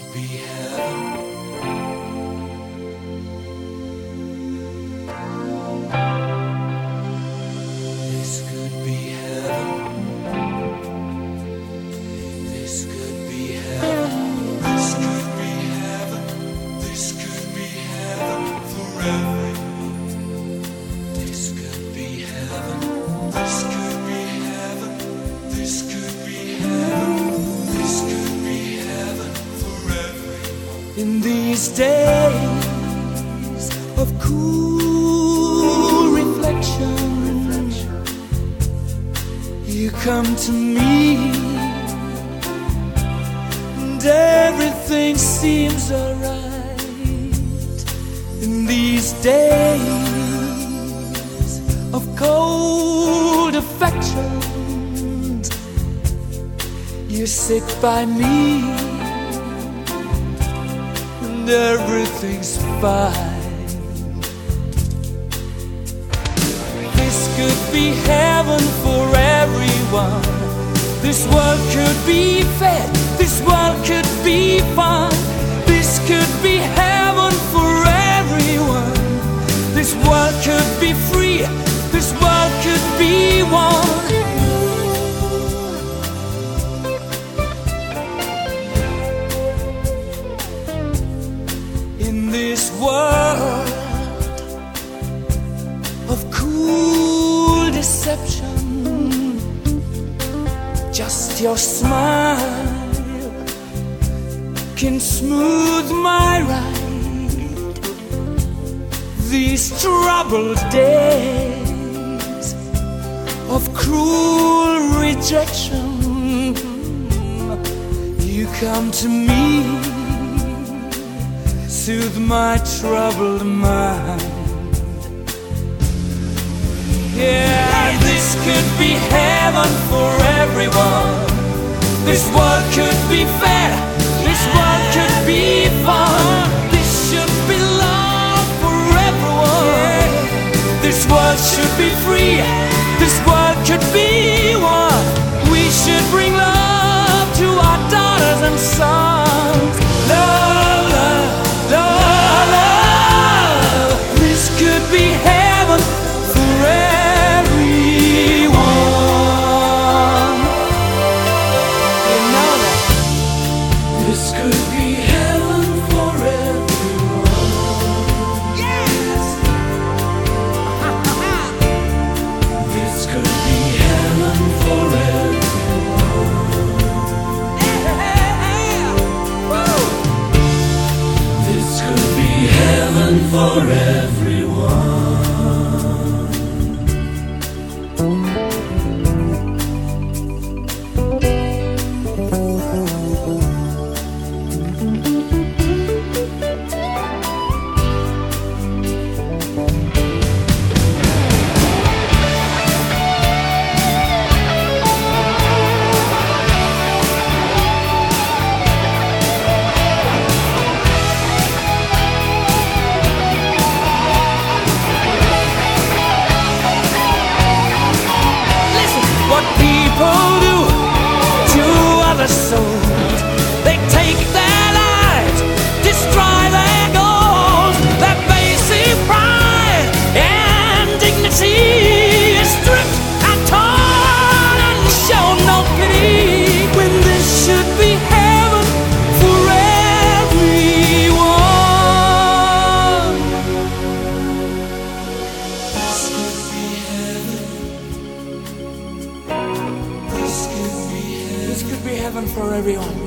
could be heaven. This could be heaven. This could be heaven. This could be heaven. This could be heaven forever. This could be heaven. This could be heaven. This could be heaven. This could be heaven forever. In these days of cool reflection, you come to me, and everything seems alright. In these days of cold affection, you sit by me, and everything's fine. This could be heaven for everyone. This world could be fair. This world could be fun. This could be heaven for everyone. This world could be free. This world could be one. In this world of cool deception, just your smile can smooth my ride. These troubled days of cruel rejection, you come to me, soothe my troubled mind. Yeah, this could be heaven for everyone. This world could be fair. This world could be fun. This should be love for everyone. This world should be free. This world could be one. We should bring love to our daughters and sons. Love, love, love, love. This could be heaven for everyone. You know that. This could be heaven for everyone. Yes. This could be heaven for everyone. Yeah. Woo. This could be heaven for everyone. People do to other souls. They take their lives, destroy their goals. Their basic pride and dignity is stripped and torn and show no pity, when this should be heaven for everyone. This could be heaven. This could be heaven for everyone.